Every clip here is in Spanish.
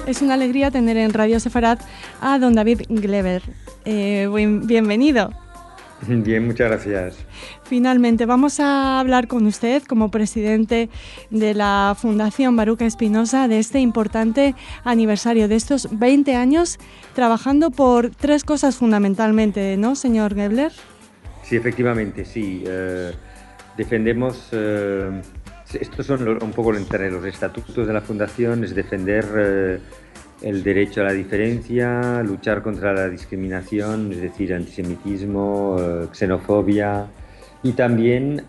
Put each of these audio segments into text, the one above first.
Es una alegría tener en Radio Sefarad a don David Glever. Bienvenido. Bien, muchas gracias. Finalmente, vamos a hablar con usted como presidente de la Fundación Baruch Espinosa de este importante aniversario de estos 20 años trabajando por tres cosas fundamentalmente, ¿no, señor Glever? Sí, efectivamente, sí. Defendemos, estos son un poco entre los estatutos de la Fundación, es defender el derecho a la diferencia, luchar contra la discriminación, es decir, antisemitismo, xenofobia, y también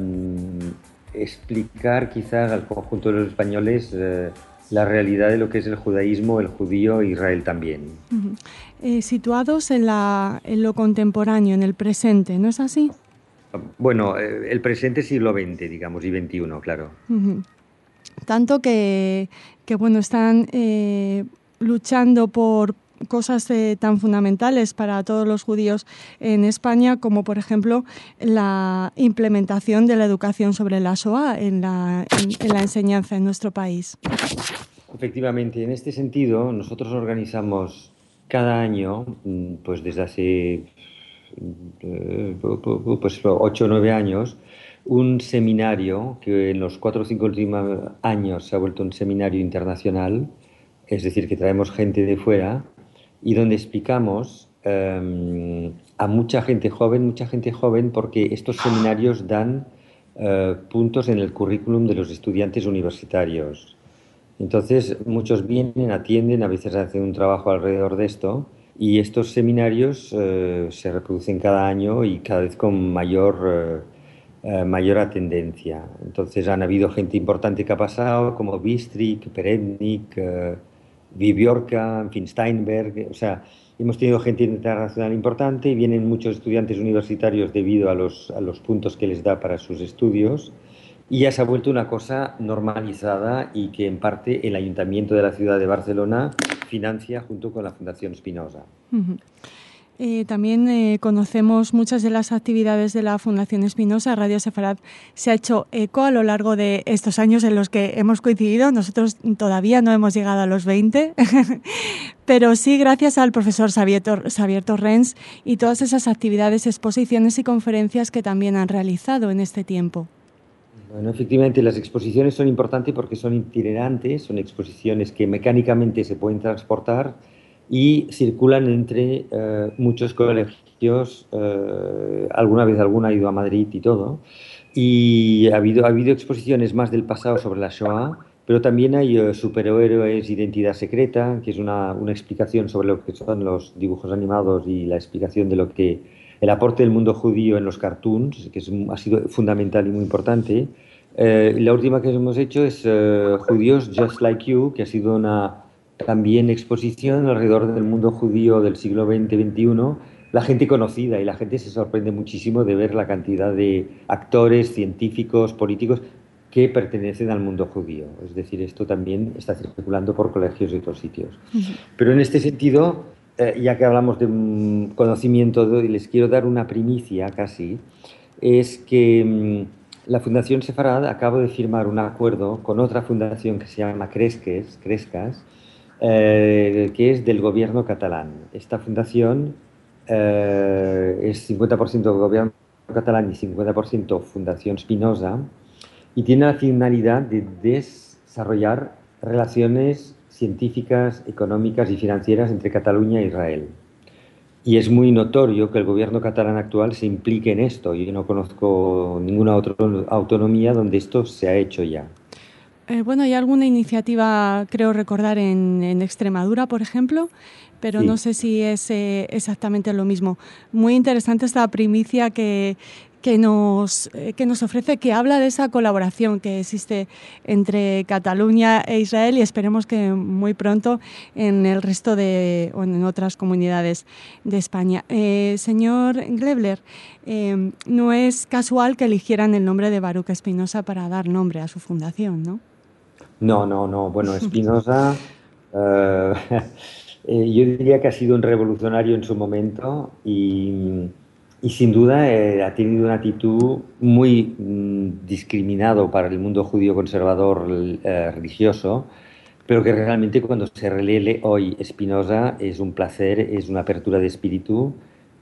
explicar quizás al conjunto de los españoles la realidad de lo que es el judaísmo, el judío e Israel también. Situados en lo contemporáneo, en el presente, ¿no es así? Bueno, el presente siglo XX, digamos, y XXI, claro. Tanto que bueno, están luchando por cosas tan fundamentales para todos los judíos en España, como por ejemplo la implementación de la educación sobre la Shoah en la enseñanza en nuestro país. Efectivamente, en este sentido, nosotros organizamos cada año, pues desde hace pues 8 o 9 años, un seminario que en los 4 o 5 últimos años se ha vuelto un seminario internacional, es decir, que traemos gente de fuera y donde explicamos a mucha gente joven, porque estos seminarios dan puntos en el currículum de los estudiantes universitarios. Entonces, muchos vienen, atienden, a veces hacen un trabajo alrededor de esto, y estos seminarios se reproducen cada año y cada vez con mayor atendencia. Entonces, han habido gente importante que ha pasado, como Bistrik, Perednik, Viviorka, en fin, Steinberg. O sea, hemos tenido gente internacional importante y vienen muchos estudiantes universitarios debido a los puntos que les da para sus estudios. Y ya se ha vuelto una cosa normalizada y que en parte el Ayuntamiento de la ciudad de Barcelona financia junto con la Fundación Spinoza. También conocemos muchas de las actividades de la Fundación Spinoza. Radio Sefarad se ha hecho eco a lo largo de estos años en los que hemos coincidido. Nosotros todavía no hemos llegado a los 20, pero sí gracias al profesor Xavier Torrens y todas esas actividades, exposiciones y conferencias que también han realizado en este tiempo. Bueno, efectivamente, las exposiciones son importantes porque son itinerantes, son exposiciones que mecánicamente se pueden transportar y circulan entre muchos colegios. Alguna vez alguna ha ido a Madrid y todo. Y ha habido exposiciones más del pasado sobre la Shoah, pero también hay superhéroes, identidad secreta, que es una explicación sobre lo que son los dibujos animados y la explicación de lo que el aporte del mundo judío en los cartoons, que ha sido fundamental y muy importante. La última que hemos hecho es Judíos Just Like You, que ha sido una también exposición alrededor del mundo judío del siglo XX-XXI. La gente conocida y la gente se sorprende muchísimo de ver la cantidad de actores, científicos, políticos que pertenecen al mundo judío. Es decir, esto también está circulando por colegios y otros sitios. Pero en este sentido, ya que hablamos de conocimiento, les quiero dar una primicia casi, es que la Fundación Sefarad acaba de firmar un acuerdo con otra fundación que se llama Crescas, que es del gobierno catalán. Esta fundación es 50% gobierno catalán y 50% Fundación Spinoza, y tiene la finalidad de desarrollar relaciones científicas, económicas y financieras entre Cataluña e Israel. Y es muy notorio que el gobierno catalán actual se implique en esto. Yo no conozco ninguna otra autonomía donde esto se ha hecho ya. Bueno, hay alguna iniciativa, creo recordar, en Extremadura, por ejemplo, pero sí. No sé si es exactamente lo mismo. Muy interesante esta primicia que nos ofrece, que habla de esa colaboración que existe entre Cataluña e Israel y esperemos que muy pronto en el resto o en otras comunidades de España. Señor Glever, no es casual que eligieran el nombre de Baruch Espinosa para dar nombre a su fundación, ¿no? No. Bueno, Spinoza, yo diría que ha sido un revolucionario en su momento y sin duda ha tenido una actitud muy discriminado para el mundo judío conservador religioso, pero que realmente cuando se relee hoy Spinoza es un placer, es una apertura de espíritu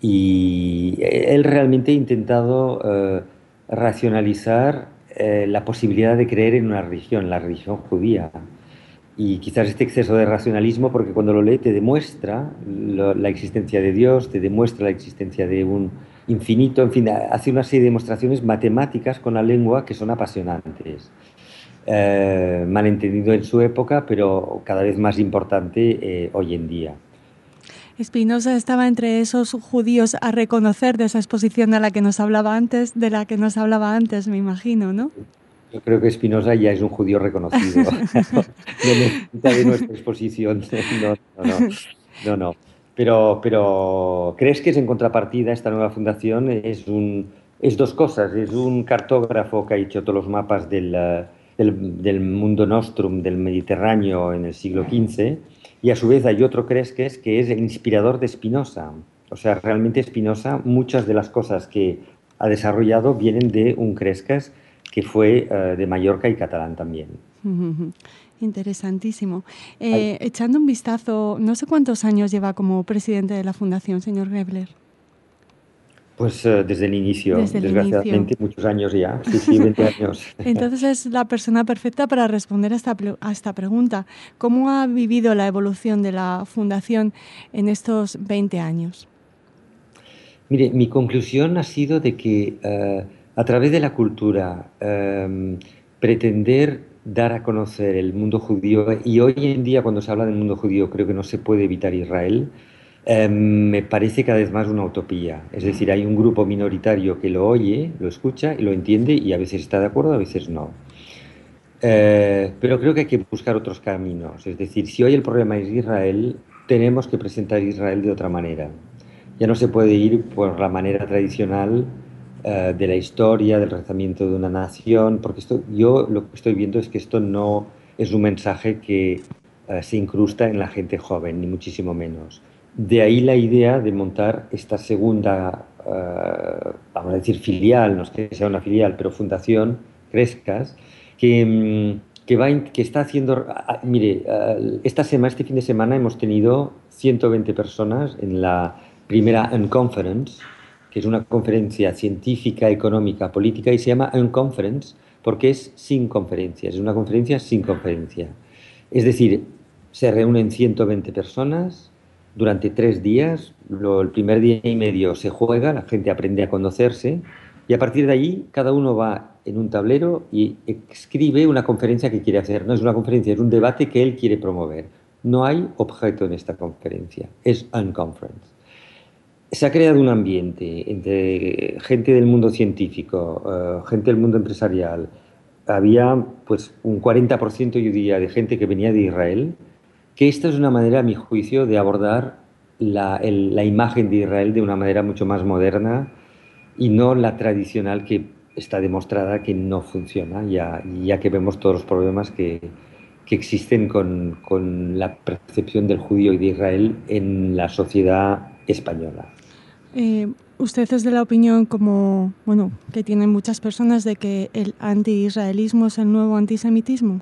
y él realmente ha intentado racionalizar la posibilidad de creer en una religión, la religión judía. Y quizás este exceso de racionalismo, porque cuando lo lee te demuestra la existencia de Dios, te demuestra la existencia de un infinito, en fin, hace una serie de demostraciones matemáticas con la lengua que son apasionantes. Malentendido en su época, pero cada vez más importante hoy en día. Spinoza estaba entre esos judíos a reconocer de esa exposición de la que nos hablaba antes, me imagino, ¿no? Yo creo que Spinoza ya es un judío reconocido. No necesita de nuestra exposición. No, no, no, no, no. Pero ¿crees que es en contrapartida esta nueva fundación? Es dos cosas. Es un cartógrafo que ha hecho todos los mapas del mundo nostrum, del Mediterráneo en el siglo XV, y a su vez hay otro, ¿crees que es el inspirador de Spinoza? O sea, realmente Spinoza, muchas de las cosas que ha desarrollado vienen de un Crescas que fue de Mallorca y catalán también. Interesantísimo. Echando un vistazo, no sé cuántos años lleva como presidente de la Fundación, señor Gebler. Pues desde el inicio, Desde el inicio. desgraciadamente, muchos años ya. Sí, sí, 20 años. Entonces es la persona perfecta para responder a esta pregunta. ¿Cómo ha vivido la evolución de la Fundación en estos 20 años? Mire, mi conclusión ha sido de que a través de la cultura, pretender dar a conocer el mundo judío, y hoy en día cuando se habla del mundo judío creo que no se puede evitar Israel, me parece cada vez más una utopía. Es decir, hay un grupo minoritario que lo oye, lo escucha y lo entiende y a veces está de acuerdo, a veces no. Pero creo que hay que buscar otros caminos. Es decir, si hoy el problema es Israel, tenemos que presentar Israel de otra manera. Ya no se puede ir por la manera tradicional de la historia, del rezamiento de una nación, porque yo lo que estoy viendo es que esto no es un mensaje que se incrusta en la gente joven, ni muchísimo menos. De ahí la idea de montar esta segunda, vamos a decir filial, no es que sea una filial, pero fundación, Crescas, que está haciendo, mire, este fin de semana hemos tenido 120 personas en la primera Unconference, que es una conferencia científica, económica, política, y se llama Unconference porque es sin conferencias, es una conferencia sin conferencia. Es decir, se reúnen 120 personas durante 3 días, el primer día y medio se juega, la gente aprende a conocerse, y a partir de ahí cada uno va en un tablero y escribe una conferencia que quiere hacer. No es una conferencia, es un debate que él quiere promover. No hay objeto en esta conferencia, es Unconference. Se ha creado un ambiente entre gente del mundo científico, gente del mundo empresarial. Había pues un 40% yo diría de gente que venía de Israel, que esta es una manera, a mi juicio, de abordar la imagen de Israel de una manera mucho más moderna y no la tradicional que está demostrada que no funciona, ya que vemos todos los problemas que existen con la percepción del judío y de Israel en la sociedad española. ¿Usted es de la opinión, como, bueno, que tienen muchas personas, de que el anti-israelismo es el nuevo antisemitismo?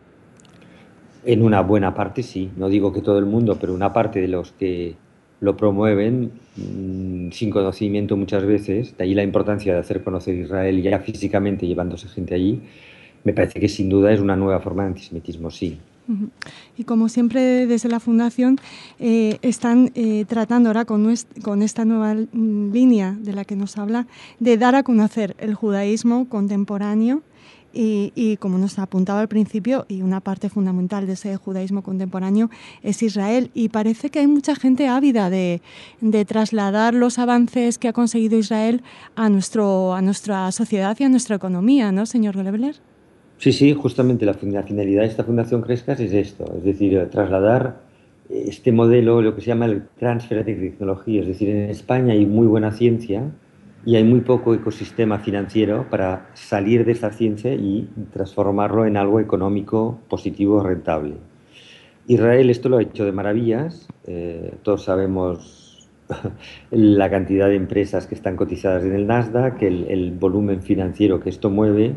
En una buena parte sí, no digo que todo el mundo, pero una parte de los que lo promueven sin conocimiento muchas veces, de ahí la importancia de hacer conocer Israel ya físicamente llevándose gente allí, me parece que sin duda es una nueva forma de antisemitismo, sí. Y como siempre desde la Fundación están tratando ahora con esta nueva línea de la que nos habla, de dar a conocer el judaísmo contemporáneo y como nos apuntaba al principio, y una parte fundamental de ese judaísmo contemporáneo es Israel. Y parece que hay mucha gente ávida de trasladar los avances que ha conseguido Israel a nuestra sociedad y a nuestra economía, ¿no, señor Glebler? Sí, sí, justamente la finalidad de esta Fundación Crescas es esto, es decir, trasladar este modelo, lo que se llama el transfer de tecnología, es decir, en España hay muy buena ciencia y hay muy poco ecosistema financiero para salir de esta ciencia y transformarlo en algo económico, positivo, rentable. Israel esto lo ha hecho de maravillas, todos sabemos la cantidad de empresas que están cotizadas en el Nasdaq, el volumen financiero que esto mueve,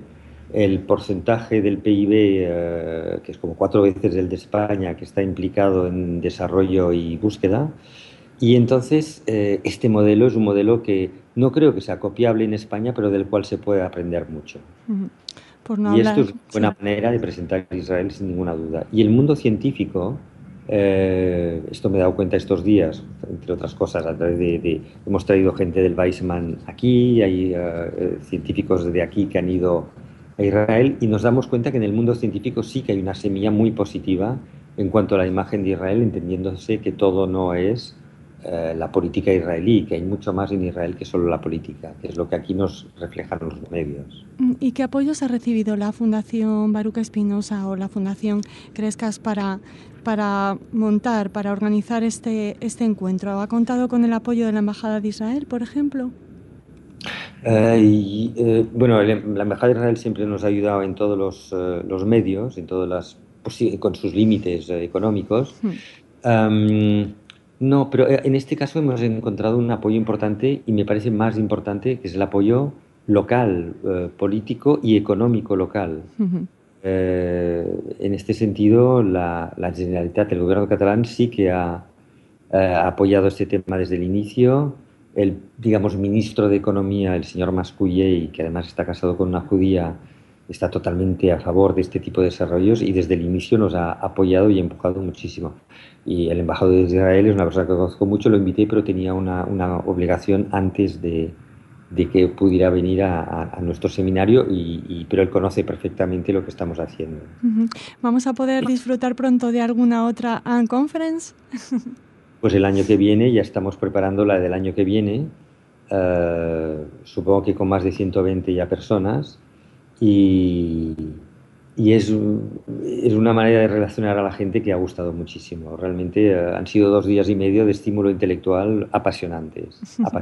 el porcentaje del PIB, que es como 4 veces el de España, que está implicado en desarrollo y búsqueda. Y entonces este modelo es un modelo que no creo que sea copiable en España, pero del cual se puede aprender mucho. Por no Y esto hablar, es una sí. buena manera de presentar a Israel sin ninguna duda. Y el mundo científico, esto me he dado cuenta estos días, entre otras cosas, a través hemos traído gente del Weizmann aquí, hay científicos de aquí que han ido a Israel y nos damos cuenta que en el mundo científico sí que hay una semilla muy positiva en cuanto a la imagen de Israel, entendiéndose que todo no es la política israelí, que hay mucho más en Israel que solo la política, que es lo que aquí nos reflejan los medios. ¿Y qué apoyos ha recibido la Fundación Baruch Spinoza o la Fundación Crescas para montar, para organizar este encuentro? ¿Ha contado con el apoyo de la Embajada de Israel, por ejemplo? Bueno, la Embajada de Israel siempre nos ha ayudado en todos los medios, en todas las, pues sí, con sus límites económicos. Um, no, pero en este caso hemos encontrado un apoyo importante y me parece más importante, que es el apoyo local, político y económico local. En este sentido, la Generalitat, el gobierno catalán, sí que ha apoyado este tema desde el inicio. El, digamos, ministro de Economía, el señor Masculley, que además está casado con una judía, está totalmente a favor de este tipo de desarrollos y desde el inicio nos ha apoyado y empujado muchísimo. Y el embajador de Israel es una persona que conozco mucho, lo invité, pero tenía una obligación antes de que pudiera venir a nuestro seminario, pero él conoce perfectamente lo que estamos haciendo. ¿Vamos a poder disfrutar pronto de alguna otra conference? Pues el año que viene, ya estamos preparando la del año que viene, supongo que con más de 120 ya personas, y es una manera de relacionar a la gente que ha gustado muchísimo. Realmente han sido 2 días y medio de estímulo intelectual apasionantes.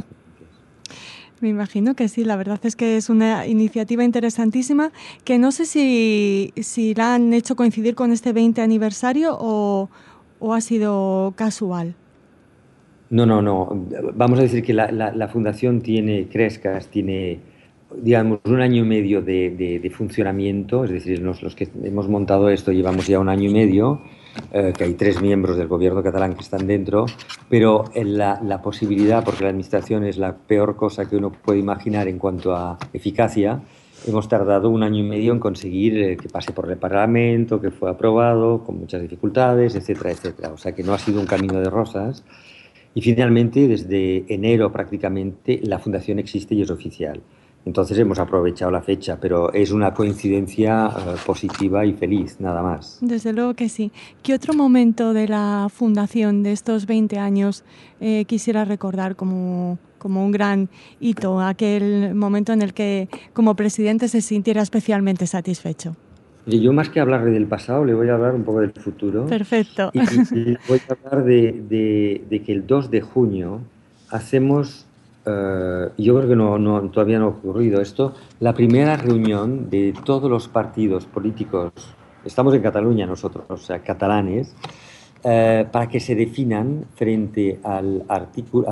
Me imagino que sí, la verdad es que es una iniciativa interesantísima que no sé si la han hecho coincidir con este 20 aniversario o ha sido casual. No. Vamos a decir que la fundación Crescas tiene, digamos, 1 año y medio de funcionamiento, es decir, los que hemos montado esto llevamos ya 1 año y medio, que hay 3 miembros del gobierno catalán que están dentro, pero la posibilidad, porque la administración es la peor cosa que uno puede imaginar en cuanto a eficacia, hemos tardado 1 año y medio en conseguir que pase por el Parlamento, que fue aprobado, con muchas dificultades, etcétera, etcétera. O sea que no ha sido un camino de rosas. Y finalmente, desde enero prácticamente, la fundación existe y es oficial. Entonces hemos aprovechado la fecha, pero es una coincidencia positiva y feliz, nada más. Desde luego que sí. ¿Qué otro momento de la fundación de estos 20 años quisiera recordar como un gran hito, aquel momento en el que como presidente se sintiera especialmente satisfecho? Y yo, más que hablarle del pasado, le voy a hablar un poco del futuro. Perfecto. Y le voy a hablar de que el 2 de junio hacemos, yo creo que todavía no ha ocurrido esto, la primera reunión de todos los partidos políticos, estamos en Cataluña nosotros, o sea, catalanes, para que se definan frente al artículo,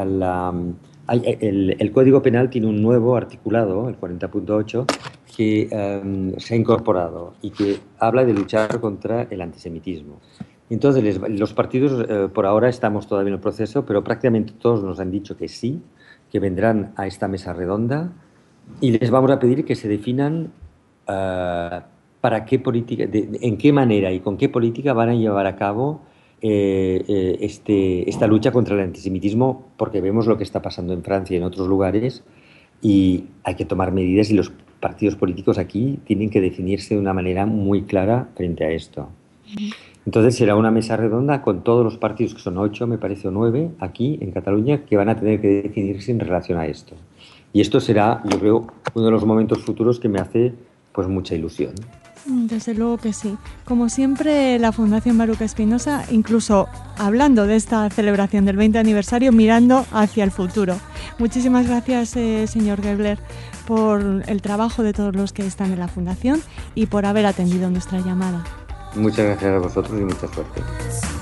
el Código Penal tiene un nuevo articulado, el 40.8, que se ha incorporado y que habla de luchar contra el antisemitismo. Entonces, los partidos, por ahora estamos todavía en el proceso, pero prácticamente todos nos han dicho que sí, que vendrán a esta mesa redonda y les vamos a pedir que se definan para qué política, en qué manera y con qué política van a llevar a cabo esta lucha contra el antisemitismo, porque vemos lo que está pasando en Francia y en otros lugares y hay que tomar medidas y los partidos políticos aquí tienen que definirse de una manera muy clara frente a esto. Entonces será una mesa redonda con todos los partidos, que son 8, me parece, o 9, aquí en Cataluña, que van a tener que definirse en relación a esto. Y esto será, yo creo, uno de los momentos futuros que me hace pues mucha ilusión. Desde luego que sí. Como siempre, la Fundación Baruch Spinoza, incluso hablando de esta celebración del 20 aniversario, mirando hacia el futuro. Muchísimas gracias, señor Gebler, por el trabajo de todos los que están en la Fundación y por haber atendido nuestra llamada. Muchas gracias a vosotros y mucha suerte.